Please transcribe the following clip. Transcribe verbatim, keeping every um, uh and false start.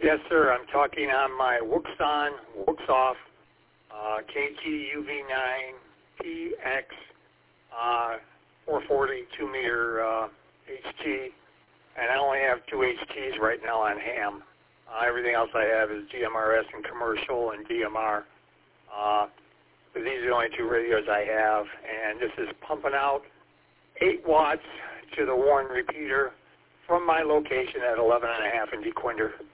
Yes, sir. I'm talking on my Wooks on, Wooks off, uh, K T U V nine P X uh, four forty two meter uh, H T, and I only have two H Ts right now on ham. Uh, everything else I have is G M R S and commercial and D M R. Uh, but these are the only two radios I have, and this is pumping out eight watts to the Warren repeater from my location at eleven and a half in DeQuinder.